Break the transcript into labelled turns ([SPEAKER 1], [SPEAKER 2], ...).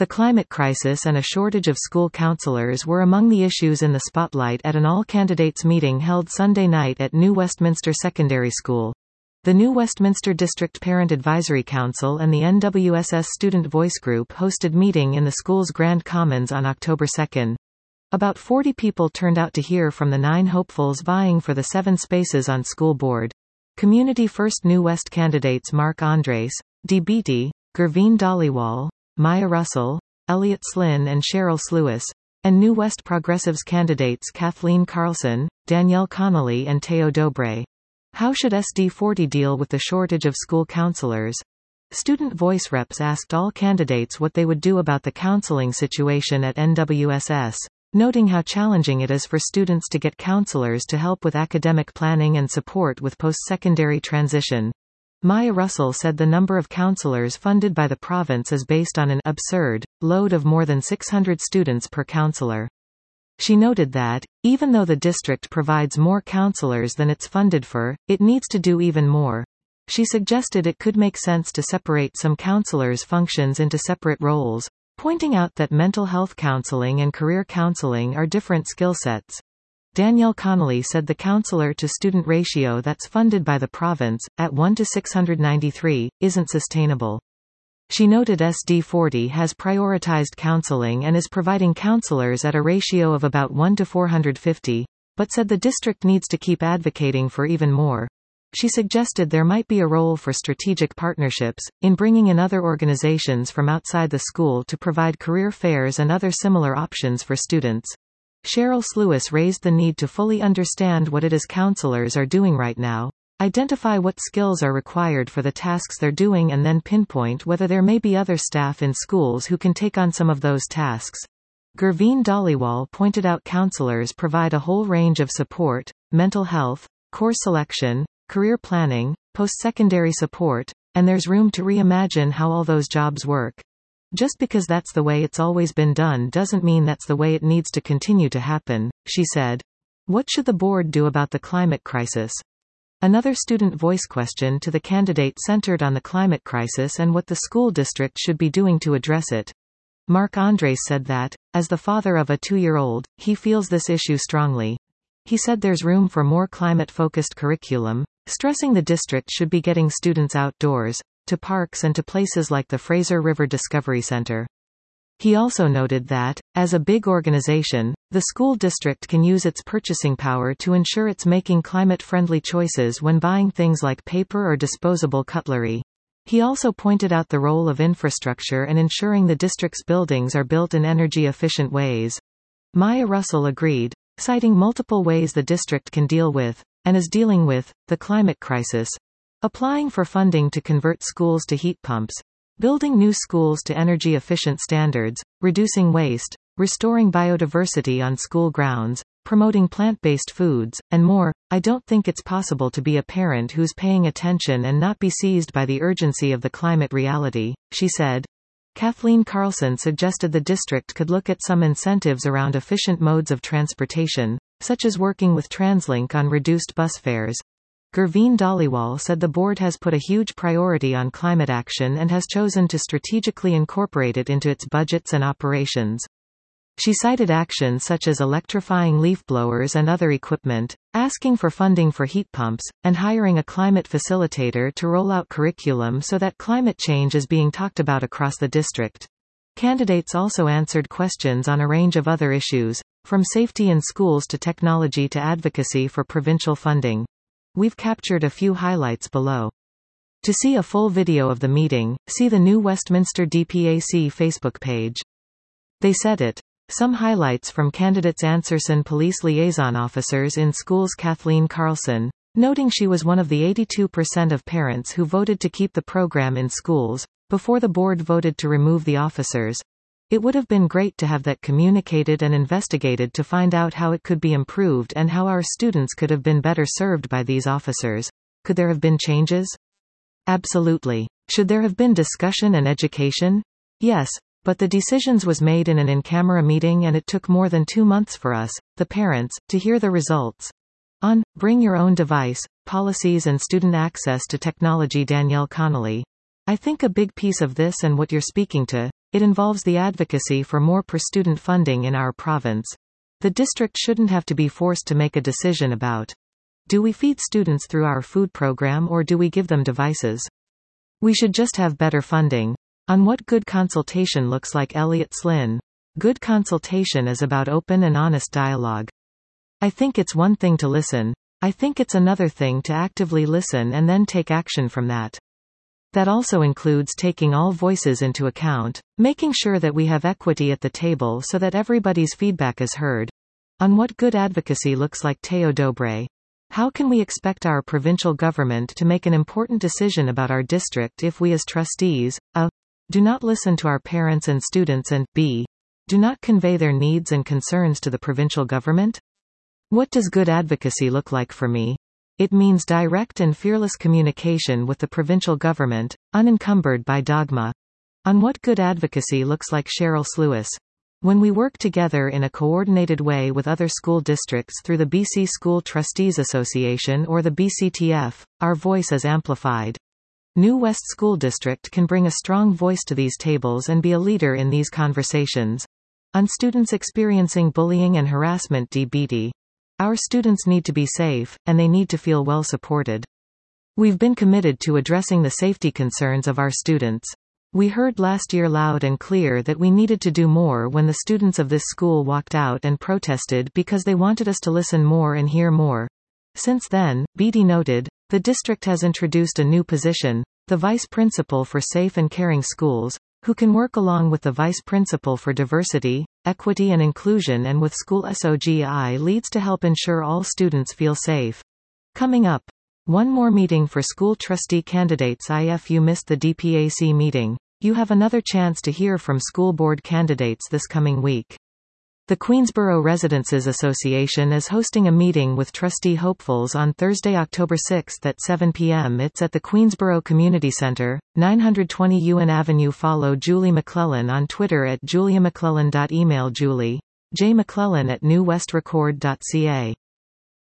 [SPEAKER 1] The climate crisis and a shortage of school counselors were among the issues in the spotlight at an all-candidates meeting held Sunday night at New Westminster Secondary School. The New Westminster District Parent Advisory Council and the NWSS Student Voice Group hosted meeting in the school's Grand Commons on October 2. About 40 people turned out to hear from the 9 hopefuls vying for the 7 spaces on school board. Community First New West candidates Mark Andres, Dee Beatty, Gurveen Dhaliwal, Maya Russell, Elliot Slynn and Cheryl Sluis, and New West Progressives candidates Kathleen Carlson, Danielle Connolly and Teo Dobre. How should SD40 deal with the shortage of school counselors? Student Voice reps asked all candidates what they would do about the counseling situation at NWSS, noting how challenging it is for students to get counselors to help with academic planning and support with post-secondary transition. Maya Russell said the number of counselors funded by the province is based on an absurd load of more than 600 students per counselor. She noted that, even though the district provides more counselors than it's funded for, it needs to do even more. She suggested it could make sense to separate some counselors' functions into separate roles, pointing out that mental health counseling and career counseling are different skill sets. Danielle Connolly said the counselor-to-student ratio that's funded by the province, at 1 to 693, isn't sustainable. She noted SD40 has prioritized counseling and is providing counselors at a ratio of about 1 to 450, but said the district needs to keep advocating for even more. She suggested there might be a role for strategic partnerships, in bringing in other organizations from outside the school to provide career fairs and other similar options for students. Cheryl Sluis raised the need to fully understand what it is counselors are doing right now, identify what skills are required for the tasks they're doing and then pinpoint whether there may be other staff in schools who can take on some of those tasks. Gurveen Dhaliwal pointed out counselors provide a whole range of support, mental health, course selection, career planning, post-secondary support, and there's room to reimagine how all those jobs work. Just because that's the way it's always been done doesn't mean that's the way it needs to continue to happen, she said. What should the board do about the climate crisis? Another student voice question to the candidate centered on the climate crisis and what the school district should be doing to address it. Mark Andres said that, as the father of a 2-year-old, he feels this issue strongly. He said there's room for more climate-focused curriculum, stressing the district should be getting students outdoors, to parks and to places like the Fraser River Discovery Center. He also noted that, as a big organization, the school district can use its purchasing power to ensure it's making climate-friendly choices when buying things like paper or disposable cutlery. He also pointed out the role of infrastructure and ensuring the district's buildings are built in energy-efficient ways. Maya Russell agreed, citing multiple ways the district can deal with, and is dealing with, the climate crisis. Applying for funding to convert schools to heat pumps, building new schools to energy-efficient standards, reducing waste, restoring biodiversity on school grounds, promoting plant-based foods, and more. I don't think it's possible to be a parent who's paying attention and not be seized by the urgency of the climate reality, she said. Kathleen Carlson suggested the district could look at some incentives around efficient modes of transportation, such as working with TransLink on reduced bus fares. Gurveen Dhaliwal said the board has put a huge priority on climate action and has chosen to strategically incorporate it into its budgets and operations. She cited actions such as electrifying leaf blowers and other equipment, asking for funding for heat pumps, and hiring a climate facilitator to roll out curriculum so that climate change is being talked about across the district. Candidates also answered questions on a range of other issues, from safety in schools to technology to advocacy for provincial funding. We've captured a few highlights below. To see a full video of the meeting, see the New Westminster DPAC Facebook page. They said it. Some highlights from candidates: Answerson Police Liaison Officers in Schools Kathleen Carlson, noting she was one of the 82% of parents who voted to keep the program in schools, before the board voted to remove the officers. It would have been great to have that communicated and investigated to find out how it could be improved and how our students could have been better served by these officers. Could there have been changes? Absolutely. Should there have been discussion and education? Yes, but the decisions was made in an in-camera meeting and it took more than 2 months for us, the parents, to hear the results. On Bring Your Own Device, Policies and Student Access to Technology, Danielle Connolly. I think a big piece of this and what you're speaking to, It involves the advocacy for more per-student funding in our province. The district shouldn't have to be forced to make a decision about, do we feed students through our food program or do we give them devices? We should just have better funding. On what good consultation looks like. Elliot Slynn. Good consultation is about open and honest dialogue. I think it's one thing to listen. I think it's another thing to actively listen and then take action from that. That also includes taking all voices into account, making sure that we have equity at the table so that everybody's feedback is heard. On what good advocacy looks like. Teo Dobre. How can we expect our provincial government to make an important decision about our district if we as trustees, a. do not listen to our parents and students and b. do not convey their needs and concerns to the provincial government? What does good advocacy look like for me? It means direct and fearless communication with the provincial government, unencumbered by dogma. On what good advocacy looks like. Cheryl Sluis. When we work together in a coordinated way with other school districts through the BC School Trustees Association or the BCTF, our voice is amplified. New West School District can bring a strong voice to these tables and be a leader in these conversations. On students experiencing bullying and harassment. DBT. Our students need to be safe, and they need to feel well supported. We've been committed to addressing the safety concerns of our students. We heard last year loud and clear that we needed to do more when the students of this school walked out and protested because they wanted us to listen more and hear more. Since then, BD noted, the district has introduced a new position, the Vice Principal for Safe and Caring Schools, who can work along with the Vice Principal for Diversity, Equity and Inclusion and with School SOGI leads to help ensure all students feel safe. Coming up. One more meeting for school trustee candidates. If you missed the DPAC meeting, you have another chance to hear from school board candidates this coming week. The Queensborough Residences Association is hosting a meeting with trustee hopefuls on Thursday, October 6 at 7 p.m. It's at the Queensborough Community Centre, 920 Ewan Avenue. Follow Julie McClellan on Twitter at juliamcclellan. Email Julie. jmcclellan@newwestrecord.ca